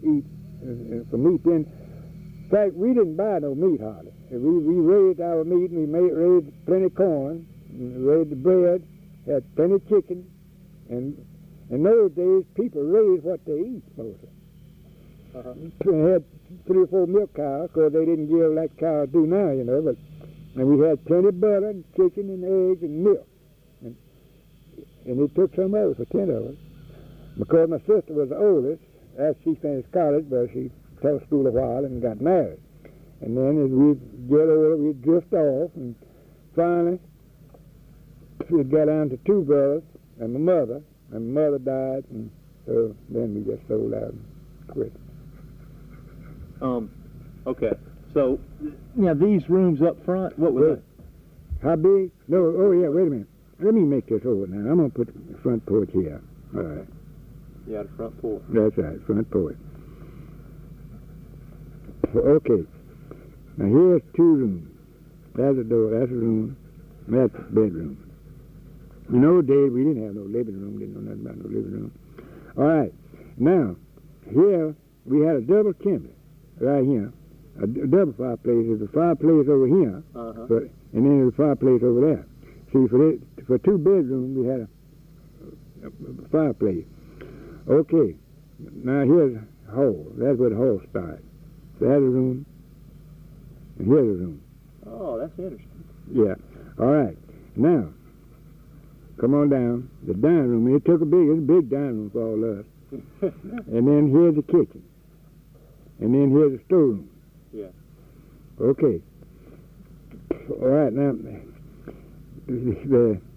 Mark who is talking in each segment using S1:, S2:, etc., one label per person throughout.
S1: eat for meat. Then, in fact, we didn't buy no meat hardly. We raised our meat, and we raised plenty of corn, and raised the bread, had plenty of chicken, and in those days, people raised what they eat mostly. They had 3 or 4 milk cows, because they didn't give like cows do now, you know, and we had plenty of butter and chicken and eggs and milk. And they took some of us, for 10 of us. Because my sister was the oldest, after she finished college, but she taught school a while and got married. And then as we'd get older, we'd drift off, and finally, we got down to 2 brothers and my mother, and my mother died, and so then we just sold out and quit.
S2: Okay. So, now these rooms up front, what was that?
S1: How big? No, oh yeah, wait a minute. Let me make this over now. I'm going to put the front porch here. All right.
S2: Yeah, the front porch.
S1: That's right, front porch. Okay. Now here's 2 rooms. That's a door, that's a room, that's a bedroom. In those days, we didn't have no living room, didn't know nothing about no living room. All right. Now, here, we had a double chimney right here. A double fireplace. There's a fireplace over here, and then there's a fireplace over there. See, for 2 bedrooms, we had a fireplace. Okay. Now, here's a hall. That's where the hall starts. So that's a room, and here's a room.
S2: Oh, that's interesting.
S1: Yeah. All right. Now, come on down. The dining room. It's a big dining room for all of us. And then here's the kitchen. And then here's the storeroom.
S2: Yeah.
S1: Okay. All right, now, the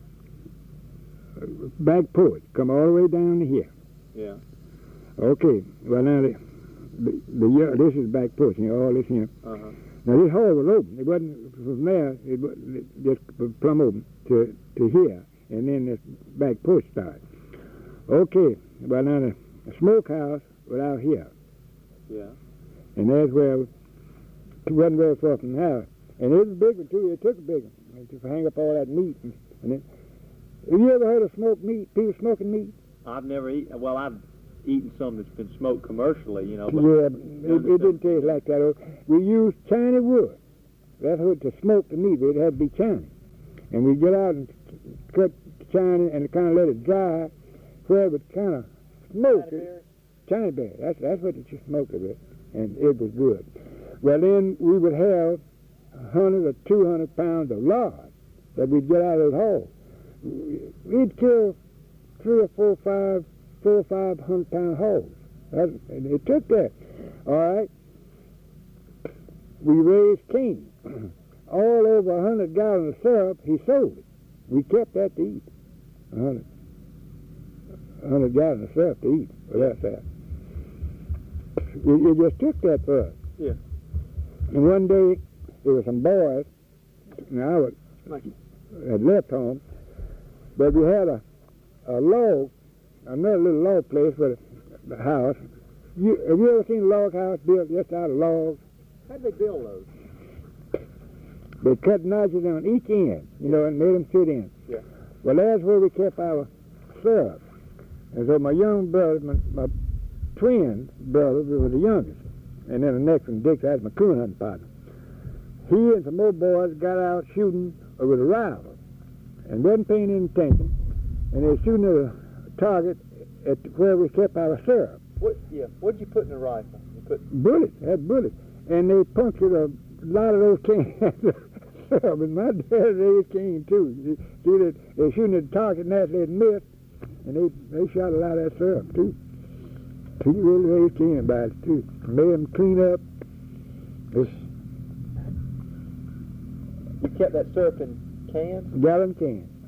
S1: back porch, come all the way down to here.
S2: Yeah.
S1: Okay, well, now, this is back porch, you know, all this here. Now, this hall was open. It wasn't, from there, it just plumb open to here, and then this back porch started. Okay, well, now, the smokehouse was out here.
S2: Yeah.
S1: And that's where it wasn't very far from the house. And it was a big one, too. It took a big one to hang up all that meat. And it, have you ever heard of smoked meat, people smoking meat?
S2: I've never eaten, well, I've eaten some that's been smoked commercially, you know. But
S1: yeah, it didn't taste like that. We used Chinese wood. That's what to smoke the meat with. It had to be Chinese. And we get out and cut Chinese and kind of let it dry where it would kind of smoke it. Chinese bear. That's what you smoked it with. And it was good. Well, then we would have 100 or 200 pounds of lard that we'd get out of the hole. We'd kill 3 or 4 or 500 pound hogs. And it took that. All right. We raised cane. All over 100 gallons of syrup, he sold it. We kept that to eat. 100 gallons of syrup to eat. Well, that's that. It just took that for us.
S2: Yeah.
S1: And one day, there were some boys, and I had left home, but we had a log, another little log place for the house. Have you ever seen a log house built just out of logs?
S2: How'd they build those?
S1: They cut notches on each end, you know, and made them fit in.
S2: Yeah.
S1: Well, that's where we kept our syrup. And so my young brother, my twin brother, was the youngest. And then the next one, Dick, that's my coon hunting partner. He and some more boys got out shooting with a rifle and wasn't paying any attention. And they were shooting at a target at where we kept our syrup.
S2: What'd you put in the rifle? You put
S1: bullets, had bullets. And they punctured a lot of those cans of syrup. And my dad raised cane too. See, they're shooting at the target and that they'd missed. And they shot a lot of that syrup too. He really raised cane about it too. Made them clean up.
S2: You kept that syrup in cans?
S1: Gallon cans.